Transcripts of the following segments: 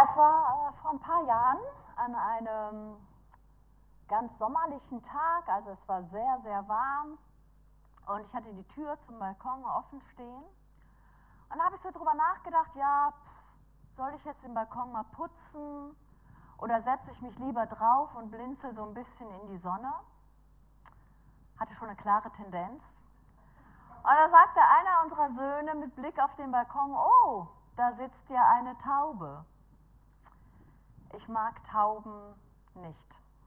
Es war vor ein paar Jahren an einem ganz sommerlichen Tag, also es war sehr, sehr warm und ich hatte die Tür zum Balkon offen stehen. Und da habe ich so drüber nachgedacht, ja, soll ich jetzt den Balkon mal putzen oder setze ich mich lieber drauf und blinzel so ein bisschen in die Sonne? Hatte schon eine klare Tendenz. Und da sagte einer unserer Söhne mit Blick auf den Balkon, oh, da sitzt ja eine Taube. Ich mag Tauben nicht.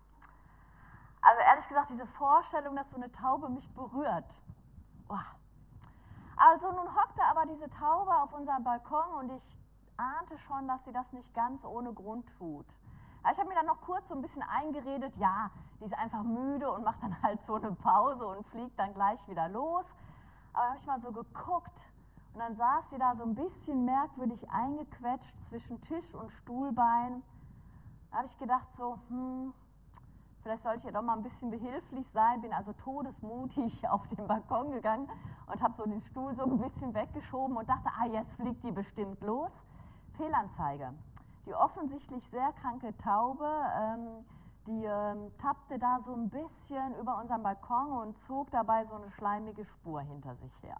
Also ehrlich gesagt, diese Vorstellung, dass so eine Taube mich berührt. Oh. Also nun hockte aber diese Taube auf unserem Balkon und ich ahnte schon, dass sie das nicht ganz ohne Grund tut. Ich habe mir dann noch kurz so ein bisschen eingeredet, ja, die ist einfach müde und macht dann halt so eine Pause und fliegt dann gleich wieder los. Aber habe ich mal so geguckt und dann saß sie da so ein bisschen merkwürdig eingequetscht zwischen Tisch und Stuhlbein. Da habe ich gedacht so, vielleicht sollte ich ihr doch mal ein bisschen behilflich sein, bin also todesmutig auf den Balkon gegangen und habe so den Stuhl so ein bisschen weggeschoben und dachte, jetzt fliegt die bestimmt los. Fehlanzeige. Die offensichtlich sehr kranke Taube, die tappte da so ein bisschen über unseren Balkon und zog dabei so eine schleimige Spur hinter sich her.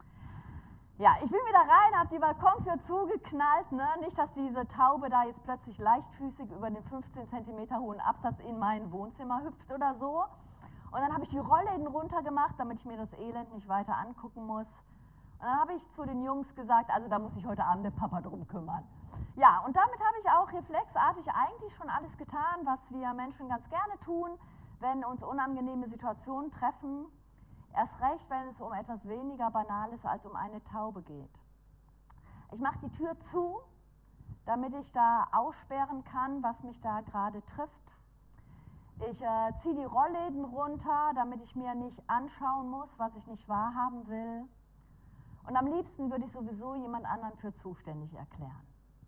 Ja, ich bin wieder rein, habe die Balkontür zugeknallt, ne? Nicht, dass diese Taube da jetzt plötzlich leichtfüßig über den 15 cm hohen Absatz in mein Wohnzimmer hüpft oder so. Und dann habe ich die Rollläden runtergemacht, damit ich mir das Elend nicht weiter angucken muss. Und dann habe ich zu den Jungs gesagt, also da muss sich heute Abend der Papa drum kümmern. Ja, und damit habe ich auch reflexartig eigentlich schon alles getan, was wir Menschen ganz gerne tun, wenn uns unangenehme Situationen treffen. Erst recht, wenn es um etwas weniger Banales als um eine Taube geht. Ich mache die Tür zu, damit ich da aussperren kann, was mich da gerade trifft. Ich ziehe die Rollläden runter, damit ich mir nicht anschauen muss, was ich nicht wahrhaben will. Und am liebsten würde ich sowieso jemand anderen für zuständig erklären.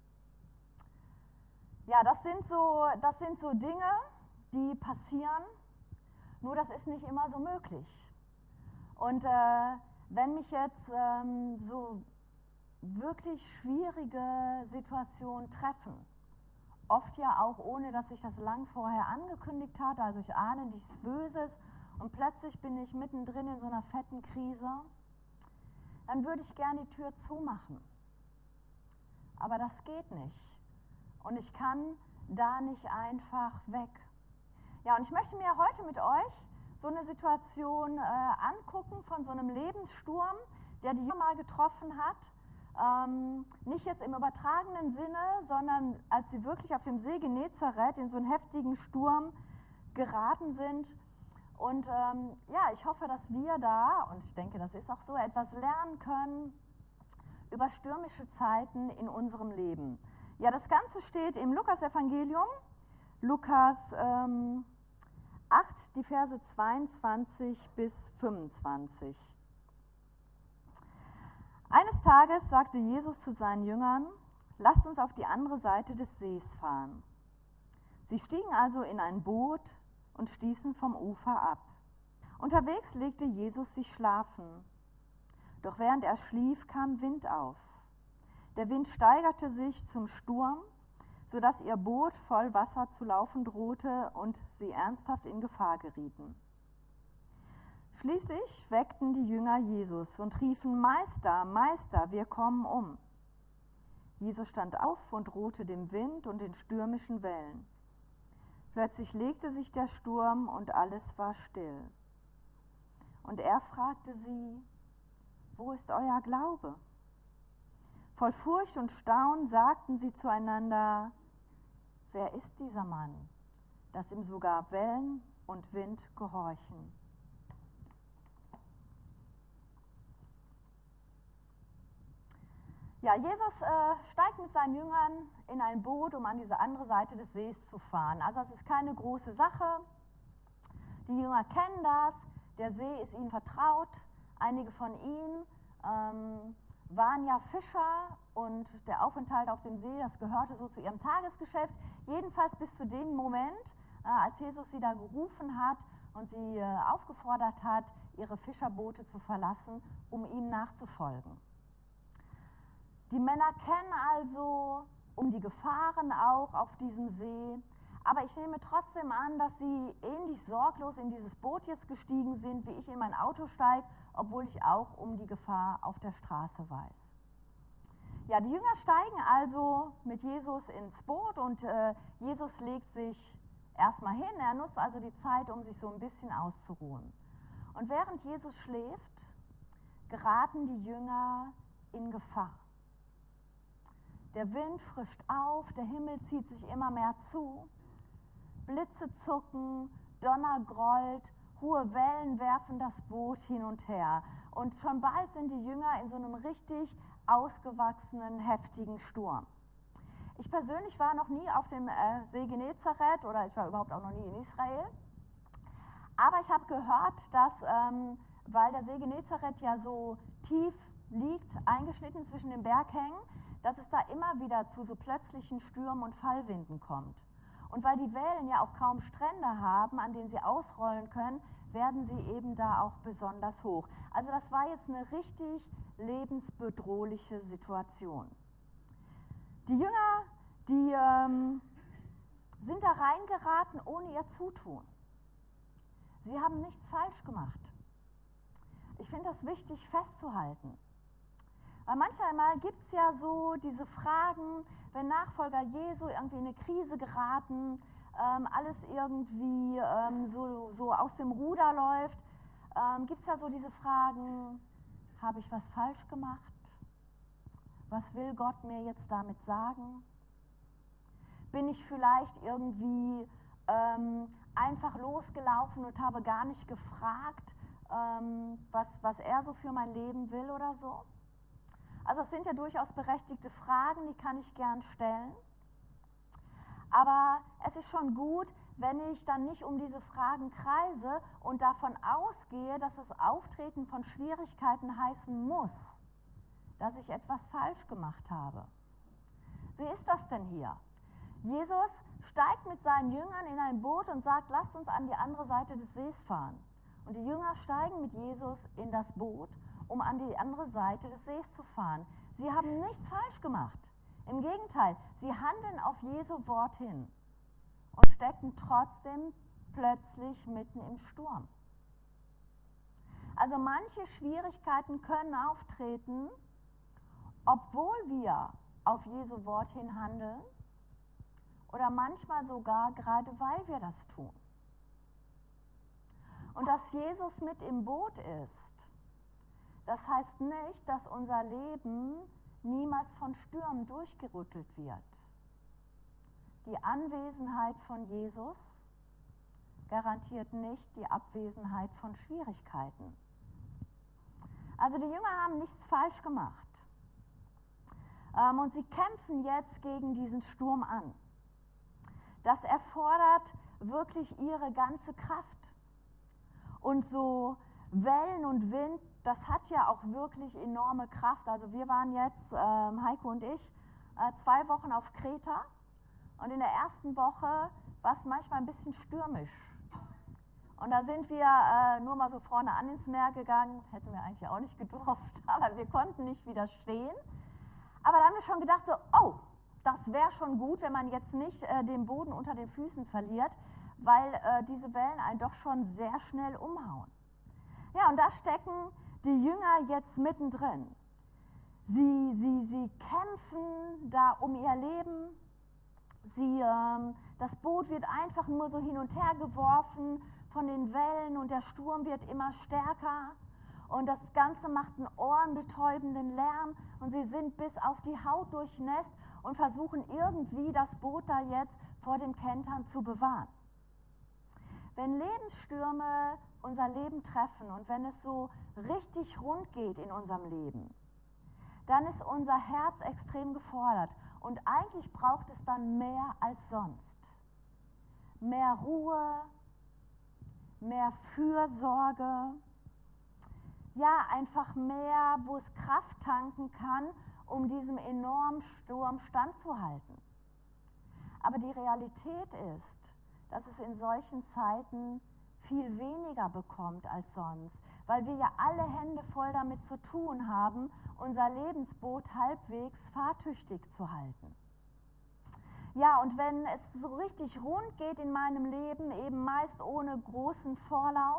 Ja, das sind so Dinge, die passieren, nur das ist nicht immer so möglich. Und wenn mich jetzt so wirklich schwierige Situationen treffen, oft ja auch ohne, dass ich das lang vorher angekündigt hatte, also ich ahne nichts Böses und plötzlich bin ich mittendrin in so einer fetten Krise, dann würde ich gerne die Tür zumachen. Aber das geht nicht. Und ich kann da nicht einfach weg. Ja, und ich möchte mir heute mit euch so eine Situation angucken von so einem Lebenssturm, der die Jünger mal getroffen hat. Nicht jetzt im übertragenen Sinne, sondern als sie wirklich auf dem See Genezareth in so einen heftigen Sturm geraten sind. Und ja, ich hoffe, dass wir da, und ich denke, das ist auch so, etwas lernen können über stürmische Zeiten in unserem Leben. Ja, das Ganze steht im Lukas-Evangelium, Lukas 8, die Verse 22 bis 25. Eines Tages sagte Jesus zu seinen Jüngern, lasst uns auf die andere Seite des Sees fahren. Sie stiegen also in ein Boot und stießen vom Ufer ab. Unterwegs legte Jesus sich schlafen. Doch während er schlief, kam Wind auf. Der Wind steigerte sich zum Sturm, sodass ihr Boot voll Wasser zu laufen drohte und sie ernsthaft in Gefahr gerieten. Schließlich weckten die Jünger Jesus und riefen, Meister, Meister, wir kommen um. Jesus stand auf und drohte dem Wind und den stürmischen Wellen. Plötzlich legte sich der Sturm und alles war still. Und er fragte sie, wo ist euer Glaube? Voll Furcht und Staunen sagten sie zueinander, wer ist dieser Mann, dass ihm sogar Wellen und Wind gehorchen? Ja, Jesus steigt mit seinen Jüngern in ein Boot, um an diese andere Seite des Sees zu fahren. Also es ist keine große Sache. Die Jünger kennen das, der See ist ihnen vertraut. Einige von ihnen waren ja Fischer und der Aufenthalt auf dem See, das gehörte so zu ihrem Tagesgeschäft. Jedenfalls bis zu dem Moment, als Jesus sie da gerufen hat und sie aufgefordert hat, ihre Fischerboote zu verlassen, um ihm nachzufolgen. Die Männer kennen also um die Gefahren auch auf diesem See. Aber ich nehme trotzdem an, dass sie ähnlich sorglos in dieses Boot jetzt gestiegen sind, wie ich in mein Auto steige, obwohl ich auch um die Gefahr auf der Straße weiß. Ja, die Jünger steigen also mit Jesus ins Boot und Jesus legt sich erstmal hin. Er nutzt also die Zeit, um sich so ein bisschen auszuruhen. Und während Jesus schläft, geraten die Jünger in Gefahr. Der Wind frischt auf, der Himmel zieht sich immer mehr zu, Blitze zucken, Donner grollt, hohe Wellen werfen das Boot hin und her. Und schon bald sind die Jünger in so einem richtig ausgewachsenen, heftigen Sturm. Ich persönlich war noch nie auf dem See Genezareth oder ich war überhaupt auch noch nie in Israel. Aber ich habe gehört, dass, weil der See Genezareth ja so tief liegt, eingeschnitten zwischen den Berghängen, dass es da immer wieder zu so plötzlichen Stürmen und Fallwinden kommt. Und weil die Wellen ja auch kaum Strände haben, an denen sie ausrollen können, werden sie eben da auch besonders hoch. Also das war jetzt eine richtig lebensbedrohliche Situation. Die Jünger, die sind da reingeraten ohne ihr Zutun. Sie haben nichts falsch gemacht. Ich finde das wichtig festzuhalten. Weil manchmal gibt es ja so diese Fragen, wenn Nachfolger Jesu irgendwie in eine Krise geraten, alles irgendwie so aus dem Ruder läuft, gibt es ja so diese Fragen, habe ich was falsch gemacht? Was will Gott mir jetzt damit sagen? Bin ich vielleicht irgendwie einfach losgelaufen und habe gar nicht gefragt, was er so für mein Leben will oder so? Also es sind ja durchaus berechtigte Fragen, die kann ich gern stellen. Aber es ist schon gut, wenn ich dann nicht um diese Fragen kreise und davon ausgehe, dass das Auftreten von Schwierigkeiten heißen muss, dass ich etwas falsch gemacht habe. Wie ist das denn hier? Jesus steigt mit seinen Jüngern in ein Boot und sagt, lasst uns an die andere Seite des Sees fahren. Und die Jünger steigen mit Jesus in das Boot, um an die andere Seite des Sees zu fahren. Sie haben nichts falsch gemacht. Im Gegenteil, sie handeln auf Jesu Wort hin und stecken trotzdem plötzlich mitten im Sturm. Also manche Schwierigkeiten können auftreten, obwohl wir auf Jesu Wort hin handeln oder manchmal sogar gerade weil wir das tun. Und dass Jesus mit im Boot ist, das heißt nicht, dass unser Leben niemals von Stürmen durchgerüttelt wird. Die Anwesenheit von Jesus garantiert nicht die Abwesenheit von Schwierigkeiten. Also die Jünger haben nichts falsch gemacht. Und sie kämpfen jetzt gegen diesen Sturm an. Das erfordert wirklich ihre ganze Kraft. Und so Wellen und Wind, das hat ja auch wirklich enorme Kraft. Also wir waren jetzt, Heiko und ich, 2 Wochen auf Kreta und in der ersten Woche war es manchmal ein bisschen stürmisch. Und da sind wir nur mal so vorne an ins Meer gegangen, hätten wir eigentlich auch nicht gedurft, aber wir konnten nicht widerstehen. Aber da haben wir schon gedacht, so, oh, das wäre schon gut, wenn man jetzt nicht den Boden unter den Füßen verliert, weil diese Wellen einen doch schon sehr schnell umhauen. Ja, und da stecken die Jünger jetzt mittendrin. Sie kämpfen da um ihr Leben. Das Boot wird einfach nur so hin und her geworfen von den Wellen und der Sturm wird immer stärker. Und das Ganze macht einen ohrenbetäubenden Lärm und sie sind bis auf die Haut durchnässt und versuchen irgendwie das Boot da jetzt vor dem Kentern zu bewahren. Wenn Lebensstürme unser Leben treffen und wenn es so richtig rund geht in unserem Leben, dann ist unser Herz extrem gefordert und eigentlich braucht es dann mehr als sonst. Mehr Ruhe, mehr Fürsorge, ja einfach mehr, wo es Kraft tanken kann, um diesem enormen Sturm standzuhalten. Aber die Realität ist, dass es in solchen Zeiten viel weniger bekommt als sonst, weil wir ja alle Hände voll damit zu tun haben, unser Lebensboot halbwegs fahrtüchtig zu halten. Ja, und wenn es so richtig rund geht in meinem Leben, eben meist ohne großen Vorlauf,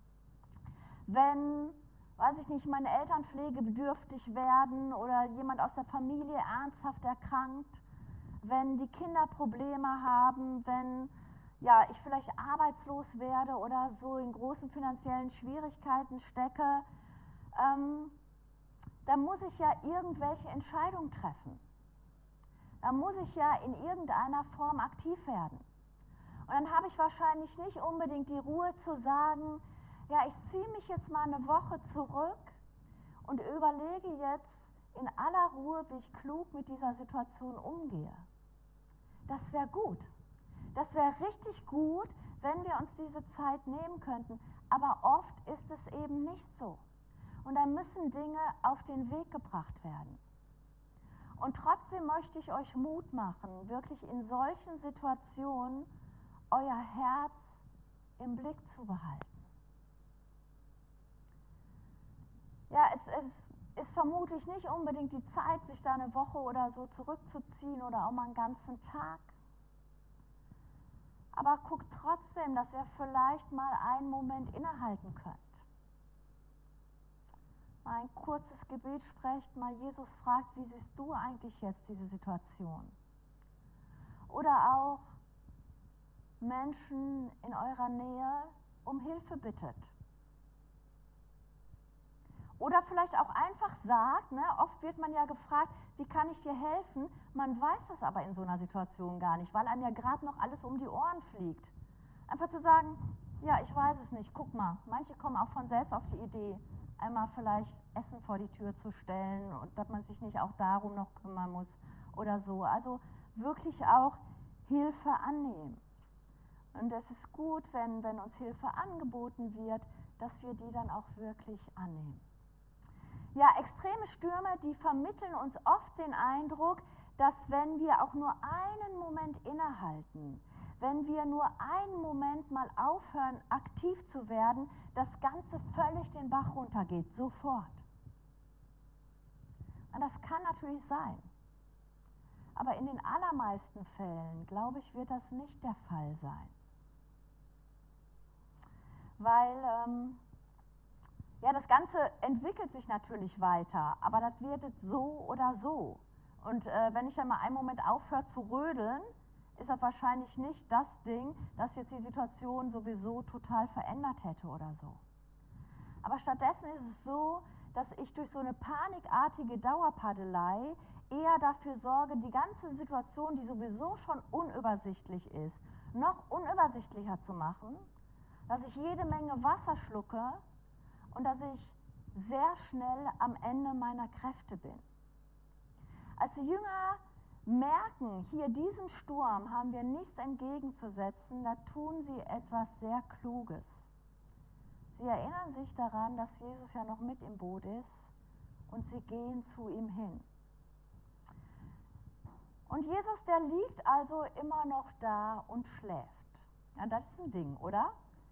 wenn, weiß ich nicht, meine Eltern pflegebedürftig werden oder jemand aus der Familie ernsthaft erkrankt, wenn die Kinder Probleme haben, wenn ja, ich vielleicht arbeitslos werde oder so in großen finanziellen Schwierigkeiten stecke, da muss ich ja irgendwelche Entscheidungen treffen. Da muss ich ja in irgendeiner Form aktiv werden. Und dann habe ich wahrscheinlich nicht unbedingt die Ruhe zu sagen, ja, ich ziehe mich jetzt mal eine Woche zurück und überlege jetzt in aller Ruhe, wie ich klug mit dieser Situation umgehe. Das wäre gut. Das wäre richtig gut, wenn wir uns diese Zeit nehmen könnten. Aber oft ist es eben nicht so. Und da müssen Dinge auf den Weg gebracht werden. Und trotzdem möchte ich euch Mut machen, wirklich in solchen Situationen euer Herz im Blick zu behalten. Ja, es ist vermutlich nicht unbedingt die Zeit, sich da eine Woche oder so zurückzuziehen oder auch mal einen ganzen Tag. Aber guckt trotzdem, dass ihr vielleicht mal einen Moment innehalten könnt. Mal ein kurzes Gebet sprecht, mal Jesus fragt, wie siehst du eigentlich jetzt diese Situation? Oder auch Menschen in eurer Nähe um Hilfe bittet. Oder vielleicht auch einfach sagt, ne, oft wird man ja gefragt, wie kann ich dir helfen? Man weiß das aber in so einer Situation gar nicht, weil einem ja gerade noch alles um die Ohren fliegt. Einfach zu sagen, ja, ich weiß es nicht, guck mal. Manche kommen auch von selbst auf die Idee, einmal vielleicht Essen vor die Tür zu stellen und dass man sich nicht auch darum noch kümmern muss oder so. Also wirklich auch Hilfe annehmen. Und es ist gut, wenn uns Hilfe angeboten wird, dass wir die dann auch wirklich annehmen. Ja, extreme Stürme, die vermitteln uns oft den Eindruck, dass wenn wir auch nur einen Moment innehalten, wenn wir nur einen Moment mal aufhören, aktiv zu werden, das Ganze völlig den Bach runtergeht, sofort. Und das kann natürlich sein. Aber in den allermeisten Fällen, glaube ich, wird das nicht der Fall sein. Weil ja, das Ganze entwickelt sich natürlich weiter, aber das wird so oder so. Und wenn ich dann mal einen Moment aufhöre zu rödeln, ist das wahrscheinlich nicht das Ding, das jetzt die Situation sowieso total verändert hätte oder so. Aber stattdessen ist es so, dass ich durch so eine panikartige Dauerpaddelei eher dafür sorge, die ganze Situation, die sowieso schon unübersichtlich ist, noch unübersichtlicher zu machen, dass ich jede Menge Wasser schlucke und dass ich sehr schnell am Ende meiner Kräfte bin. Als die Jünger merken, hier diesem Sturm haben wir nichts entgegenzusetzen, da tun sie etwas sehr Kluges. Sie erinnern sich daran, dass Jesus ja noch mit im Boot ist und sie gehen zu ihm hin. Und Jesus, der liegt also immer noch da und schläft. Ja, das ist ein Ding, oder?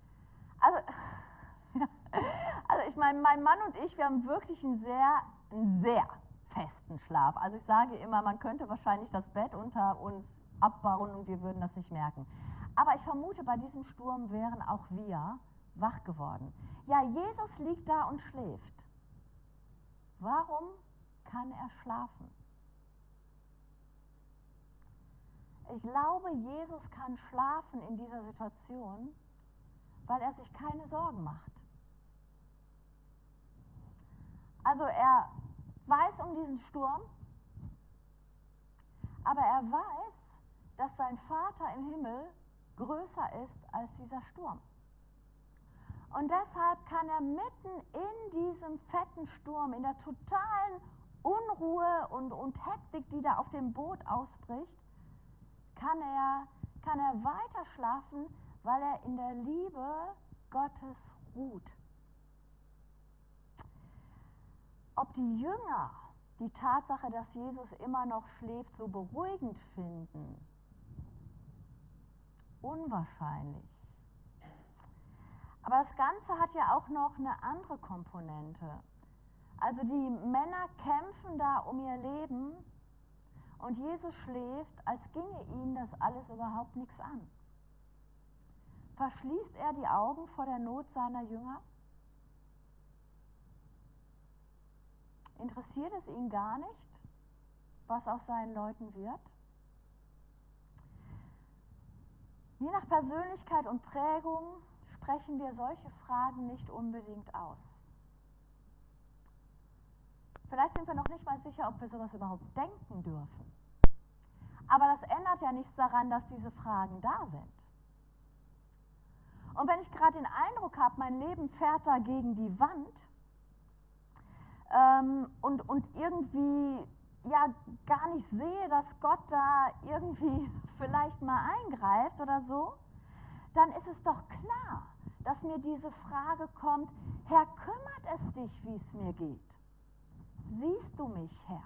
Also ich meine, mein Mann und ich, wir haben wirklich einen sehr festen Schlaf. Also ich sage immer, man könnte wahrscheinlich das Bett unter uns abbauen und wir würden das nicht merken. Aber ich vermute, bei diesem Sturm wären auch wir wach geworden. Ja, Jesus liegt da und schläft. Warum kann er schlafen? Ich glaube, Jesus kann schlafen in dieser Situation, weil er sich keine Sorgen macht. Also er weiß um diesen Sturm, aber er weiß, dass sein Vater im Himmel größer ist als dieser Sturm. Und deshalb kann er mitten in diesem fetten Sturm, in der totalen Unruhe und Hektik, die da auf dem Boot ausbricht, kann er weiter schlafen, weil er in der Liebe Gottes ruht. Ob die Jünger die Tatsache, dass Jesus immer noch schläft, so beruhigend finden? Unwahrscheinlich. Aber das Ganze hat ja auch noch eine andere Komponente. Also die Männer kämpfen da um ihr Leben und Jesus schläft, als ginge ihn das alles überhaupt nichts an. Verschließt er die Augen vor der Not seiner Jünger? Interessiert es ihn gar nicht, was aus seinen Leuten wird? Je nach Persönlichkeit und Prägung sprechen wir solche Fragen nicht unbedingt aus. Vielleicht sind wir noch nicht mal sicher, ob wir sowas überhaupt denken dürfen. Aber das ändert ja nichts daran, dass diese Fragen da sind. Und wenn ich gerade den Eindruck habe, mein Leben fährt da gegen die Wand und irgendwie ja gar nicht sehe, dass Gott da irgendwie vielleicht mal eingreift oder so, dann ist es doch klar, dass mir diese Frage kommt: Herr, kümmert es dich, wie es mir geht? Siehst du mich, Herr?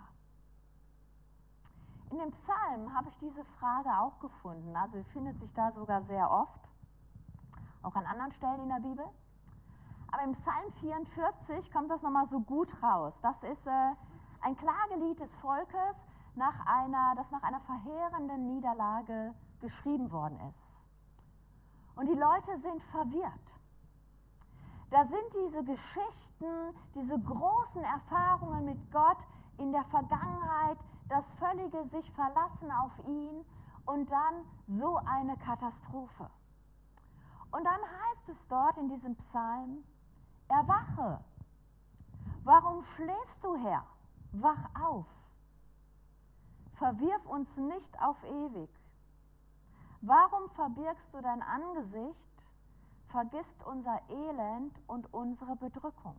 In dem Psalm habe ich diese Frage auch gefunden. Also findet sich da sogar sehr oft, auch an anderen Stellen in der Bibel. Aber im Psalm 44 kommt das nochmal so gut raus. Das ist ein Klagelied des Volkes, das nach einer verheerenden Niederlage geschrieben worden ist. Und die Leute sind verwirrt. Da sind diese Geschichten, diese großen Erfahrungen mit Gott in der Vergangenheit, das völlige sich verlassen auf ihn und dann so eine Katastrophe. Und dann heißt es dort in diesem Psalm: Erwache! Warum schläfst du, Herr? Wach auf! Verwirf uns nicht auf ewig. Warum verbirgst du dein Angesicht, vergisst unser Elend und unsere Bedrückung?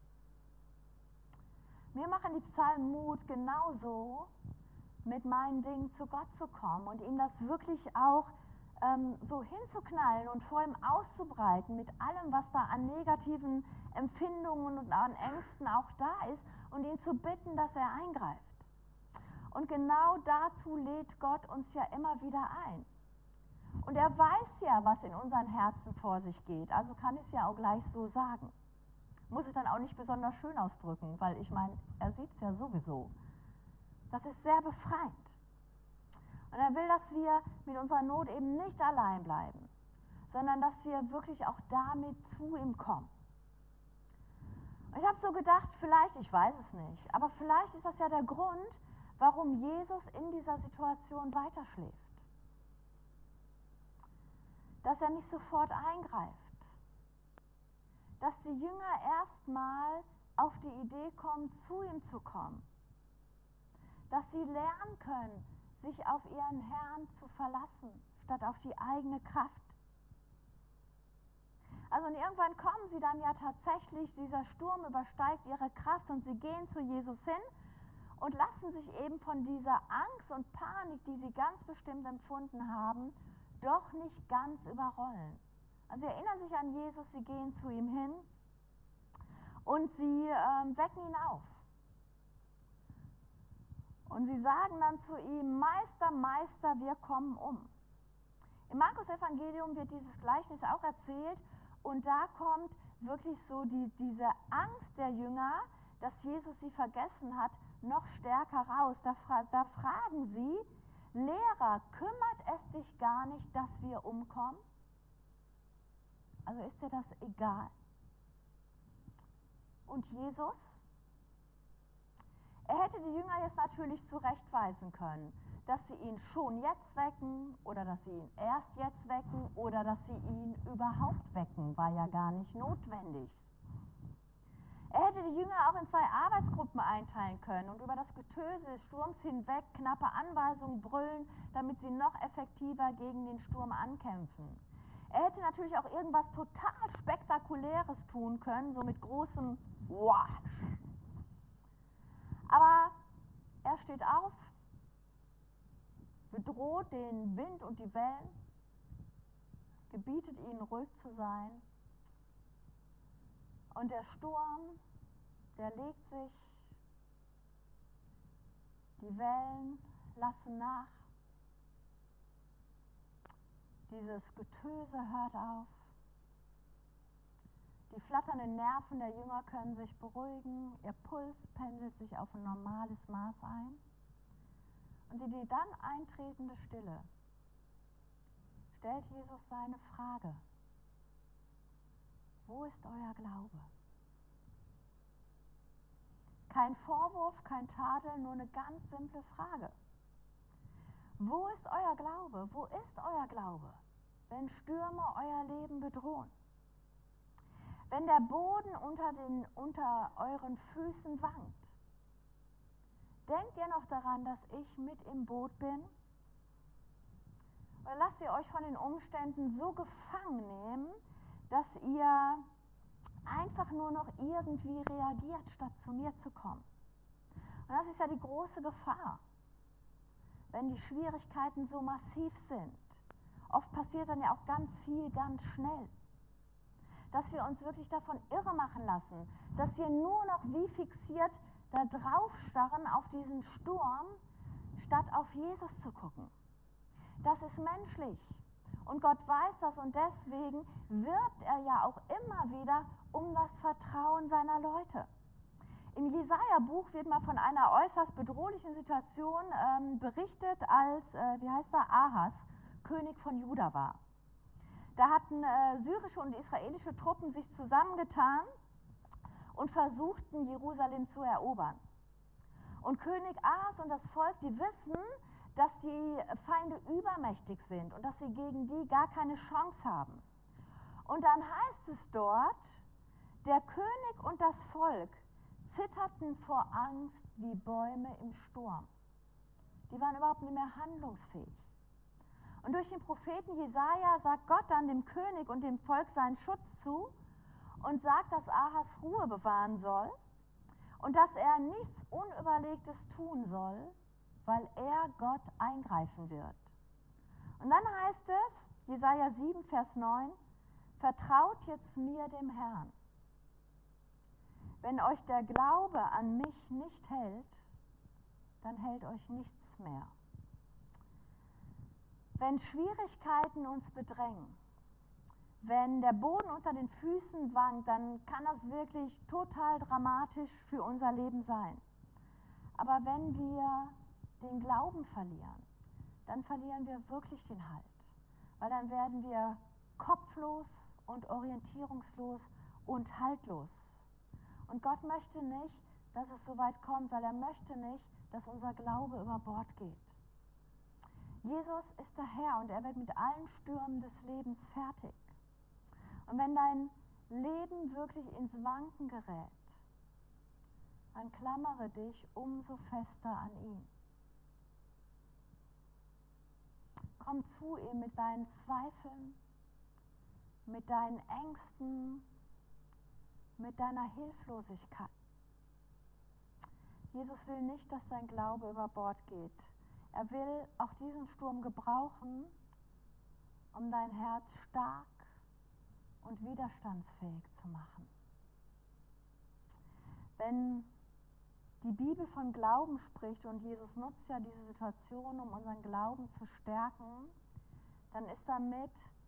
Mir machen die Psalmen Mut, genauso mit meinen Dingen zu Gott zu kommen und ihm das wirklich auch so hinzuknallen und vor ihm auszubreiten mit allem, was da an negativen Empfindungen und an Ängsten auch da ist, und ihn zu bitten, dass er eingreift. Und genau dazu lädt Gott uns ja immer wieder ein. Und er weiß ja, was in unseren Herzen vor sich geht, also kann es ja auch gleich so sagen. Muss ich dann auch nicht besonders schön ausdrücken, weil ich meine, er sieht es ja sowieso. Das ist sehr befreiend. Und er will, dass wir mit unserer Not eben nicht allein bleiben, sondern dass wir wirklich auch damit zu ihm kommen. Und ich habe so gedacht, vielleicht, ich weiß es nicht, aber vielleicht ist das ja der Grund, warum Jesus in dieser Situation weiterschläft. Dass er nicht sofort eingreift. Dass die Jünger erstmal auf die Idee kommen, zu ihm zu kommen. Dass sie lernen können, sich auf ihren Herrn zu verlassen, statt auf die eigene Kraft. Also und irgendwann kommen sie dann ja tatsächlich, dieser Sturm übersteigt ihre Kraft und sie gehen zu Jesus hin und lassen sich eben von dieser Angst und Panik, die sie ganz bestimmt empfunden haben, doch nicht ganz überrollen. Also sie erinnern sich an Jesus, sie gehen zu ihm hin und sie wecken ihn auf. Und sie sagen dann zu ihm: Meister, Meister, wir kommen um. Im Markus-Evangelium wird dieses Gleichnis auch erzählt und da kommt wirklich so diese Angst der Jünger, dass Jesus sie vergessen hat, noch stärker raus. Da fragen sie: Lehrer, kümmert es dich gar nicht, dass wir umkommen? Also ist dir das egal? Und Jesus? Er hätte die Jünger jetzt natürlich zurechtweisen können, dass sie ihn schon jetzt wecken oder dass sie ihn erst jetzt wecken oder dass sie ihn überhaupt wecken, war ja gar nicht notwendig. Er hätte die Jünger auch in 2 Arbeitsgruppen einteilen können und über das Getöse des Sturms hinweg knappe Anweisungen brüllen, damit sie noch effektiver gegen den Sturm ankämpfen. Er hätte natürlich auch irgendwas total Spektakuläres tun können, so mit großem Wasch. Aber er steht auf, bedroht den Wind und die Wellen, gebietet ihnen ruhig zu sein. Und der Sturm, der legt sich, die Wellen lassen nach, dieses Getöse hört auf, die flatternden Nerven der Jünger können sich beruhigen, ihr Puls pendelt sich auf ein normales Maß ein. Und in die dann eintretende Stille stellt Jesus seine Frage: Wo ist euer Glaube? Kein Vorwurf, kein Tadel, nur eine ganz simple Frage. Wo ist euer Glaube? Wo ist euer Glaube, wenn Stürme euer Leben bedrohen? Wenn der Boden unter euren Füßen wankt? Denkt ihr noch daran, dass ich mit im Boot bin? Oder lasst ihr euch von den Umständen so gefangen nehmen, dass ihr einfach nur noch irgendwie reagiert, statt zu mir zu kommen? Und das ist ja die große Gefahr, wenn die Schwierigkeiten so massiv sind. Oft passiert dann ja auch ganz viel, ganz schnell. Dass wir uns wirklich davon irre machen lassen, dass wir nur noch wie fixiert da drauf starren auf diesen Sturm, statt auf Jesus zu gucken. Das ist menschlich. Und Gott weiß das und deswegen wirbt er ja auch immer wieder um das Vertrauen seiner Leute. Im Jesaja-Buch wird mal von einer äußerst bedrohlichen Situation berichtet, als, Ahas König von Juda war. Da hatten syrische und israelische Truppen sich zusammengetan und versuchten, Jerusalem zu erobern. Und König Ahas und das Volk, die wissen, dass die Feinde übermächtig sind und dass sie gegen die gar keine Chance haben. Und dann heißt es dort, der König und das Volk zitterten vor Angst wie Bäume im Sturm. Die waren überhaupt nicht mehr handlungsfähig. Und durch den Propheten Jesaja sagt Gott dann dem König und dem Volk seinen Schutz zu und sagt, dass Ahas Ruhe bewahren soll und dass er nichts Unüberlegtes tun soll, weil er Gott eingreifen wird. Und dann heißt es, Jesaja 7, Vers 9, vertraut jetzt mir, dem Herrn. Wenn euch der Glaube an mich nicht hält, dann hält euch nichts mehr. Wenn Schwierigkeiten uns bedrängen, wenn der Boden unter den Füßen wankt, dann kann das wirklich total dramatisch für unser Leben sein. Aber wenn wir den Glauben verlieren, dann verlieren wir wirklich den Halt. Weil dann werden wir kopflos und orientierungslos und haltlos. Und Gott möchte nicht, dass es so weit kommt, weil er möchte nicht, dass unser Glaube über Bord geht. Jesus ist der Herr und er wird mit allen Stürmen des Lebens fertig. Und wenn dein Leben wirklich ins Wanken gerät, dann klammere dich umso fester an ihn. Komm zu ihm mit deinen Zweifeln, mit deinen Ängsten, mit deiner Hilflosigkeit. Jesus will nicht, dass dein Glaube über Bord geht. Er will auch diesen Sturm gebrauchen, um dein Herz stark und widerstandsfähig zu machen. Wenn die Bibel von Glauben spricht und Jesus nutzt ja diese Situation, um unseren Glauben zu stärken, dann ist damit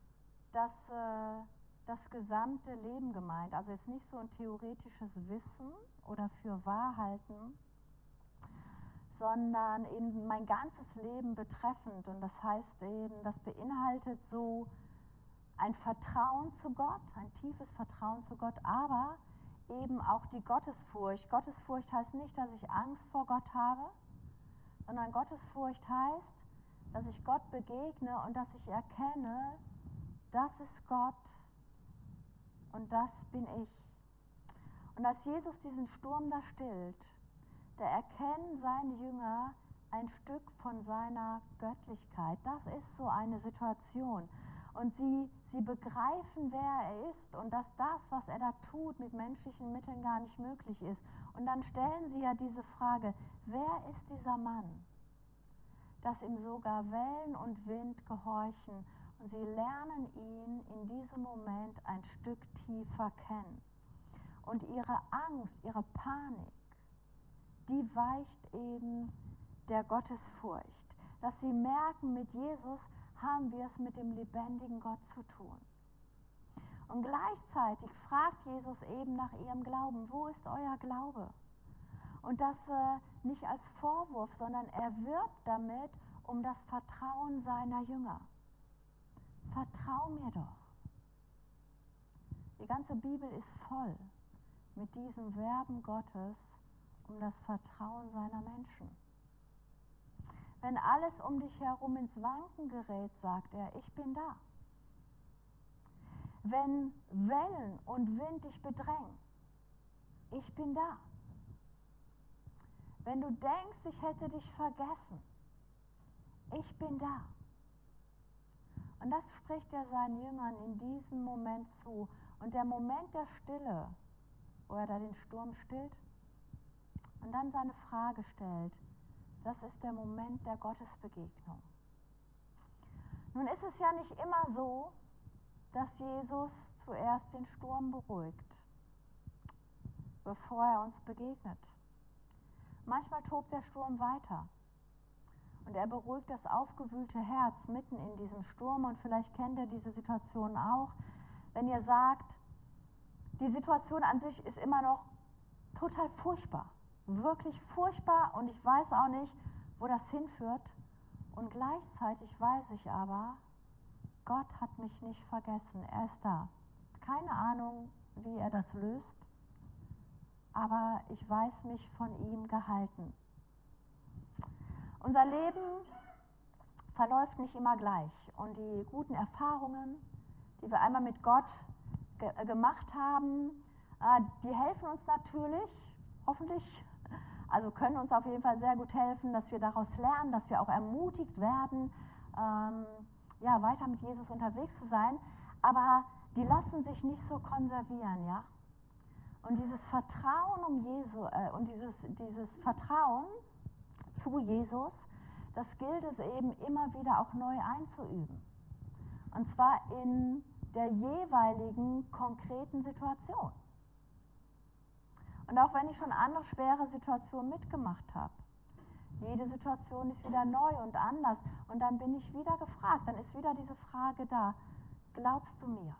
das gesamte Leben gemeint. Also jetzt nicht so ein theoretisches Wissen oder für Wahrhalten, sondern eben mein ganzes Leben betreffend. Und das heißt eben, das beinhaltet so ein Vertrauen zu Gott, ein tiefes Vertrauen zu Gott, aber eben auch die Gottesfurcht. Gottesfurcht heißt nicht, dass ich Angst vor Gott habe, sondern Gottesfurcht heißt, dass ich Gott begegne und dass ich erkenne, das ist Gott und das bin ich. Und als Jesus diesen Sturm da stillt, da erkennen seine Jünger ein Stück von seiner Göttlichkeit. Das ist so eine Situation. Und sie begreifen, wer er ist und dass das, was er da tut, mit menschlichen Mitteln gar nicht möglich ist. Und dann stellen sie ja diese Frage, wer ist dieser Mann, dass ihm sogar Wellen und Wind gehorchen? Und sie lernen ihn in diesem Moment ein Stück tiefer kennen. Und ihre Angst, ihre Panik, die weicht eben der Gottesfurcht. Dass sie merken, mit Jesus haben wir es mit dem lebendigen Gott zu tun. Und gleichzeitig fragt Jesus eben nach ihrem Glauben, wo ist euer Glaube? Und das nicht als Vorwurf, sondern er wirbt damit um das Vertrauen seiner Jünger. Vertrau mir doch. Die ganze Bibel ist voll mit diesen Verben Gottes um das Vertrauen seiner Menschen. Wenn alles um dich herum ins Wanken gerät, sagt er, ich bin da. Wenn Wellen und Wind dich bedrängen, ich bin da. Wenn du denkst, ich hätte dich vergessen, ich bin da. Und das spricht er seinen Jüngern in diesem Moment zu. Und der Moment der Stille, wo er da den Sturm stillt und dann seine Frage stellt, das ist der Moment der Gottesbegegnung. Nun ist es ja nicht immer so, dass Jesus zuerst den Sturm beruhigt, bevor er uns begegnet. Manchmal tobt der Sturm weiter und er beruhigt das aufgewühlte Herz mitten in diesem Sturm. Und vielleicht kennt ihr diese Situation auch, wenn ihr sagt, die Situation an sich ist immer noch total furchtbar, wirklich furchtbar, und ich weiß auch nicht, wo das hinführt. Und gleichzeitig weiß ich aber, Gott hat mich nicht vergessen, er ist da. Keine Ahnung, wie er das löst, aber ich weiß mich von ihm gehalten. Unser Leben verläuft nicht immer gleich und die guten Erfahrungen, die wir einmal mit Gott gemacht haben, die helfen uns natürlich, hoffentlich, also können uns auf jeden Fall sehr gut helfen, dass wir daraus lernen, dass wir auch ermutigt werden, weiter mit Jesus unterwegs zu sein, aber die lassen sich nicht so konservieren, ja. Und dieses Vertrauen dieses Vertrauen zu Jesus, das gilt es eben immer wieder auch neu einzuüben. Und zwar in der jeweiligen konkreten Situation. Und auch wenn ich schon andere schwere Situationen mitgemacht habe, jede Situation ist wieder neu und anders. Und dann bin ich wieder gefragt, dann ist wieder diese Frage da, glaubst du mir?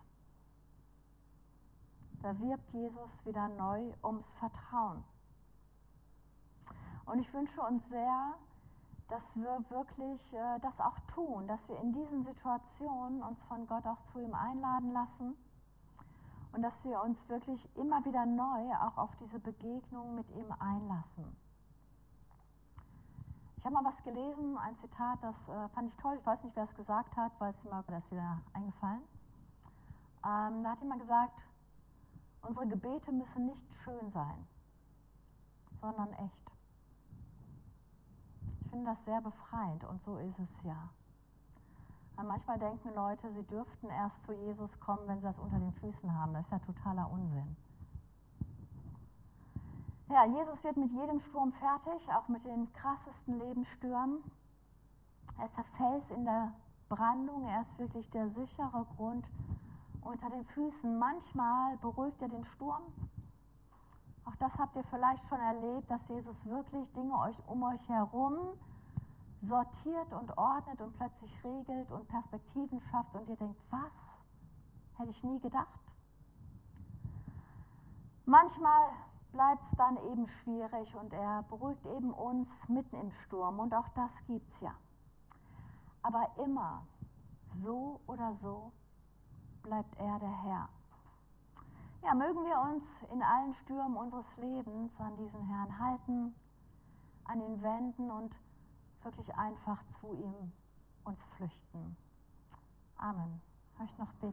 Da wirbt Jesus wieder neu ums Vertrauen. Und ich wünsche uns sehr, dass wir wirklich das auch tun, dass wir in diesen Situationen uns von Gott auch zu ihm einladen lassen und dass wir uns wirklich immer wieder neu auch auf diese Begegnung mit ihm einlassen. Ich habe mal was gelesen, ein Zitat, das fand ich toll, ich weiß nicht, wer es gesagt hat, weil es mir das wieder eingefallen. Da hat jemand gesagt, unsere Gebete müssen nicht schön sein, sondern echt. Ich finde das sehr befreiend und so ist es ja. Weil manchmal denken Leute, sie dürften erst zu Jesus kommen, wenn sie das unter den Füßen haben. Das ist ja totaler Unsinn. Ja, Jesus wird mit jedem Sturm fertig, auch mit den krassesten Lebensstürmen. Er ist der Fels in der Brandung, er ist wirklich der sichere Grund unter den Füßen. Manchmal beruhigt er den Sturm. Auch das habt ihr vielleicht schon erlebt, dass Jesus wirklich Dinge um euch herum sortiert und ordnet und plötzlich regelt und Perspektiven schafft und ihr denkt, was? Hätte ich nie gedacht. Manchmal bleibt es dann eben schwierig und er beruhigt eben uns mitten im Sturm und auch das gibt's ja. Aber immer, so oder so, bleibt er der Herr. Ja, mögen wir uns in allen Stürmen unseres Lebens an diesen Herrn halten, an ihn wenden und wirklich einfach zu ihm uns flüchten. Amen. Ich möchte noch beten.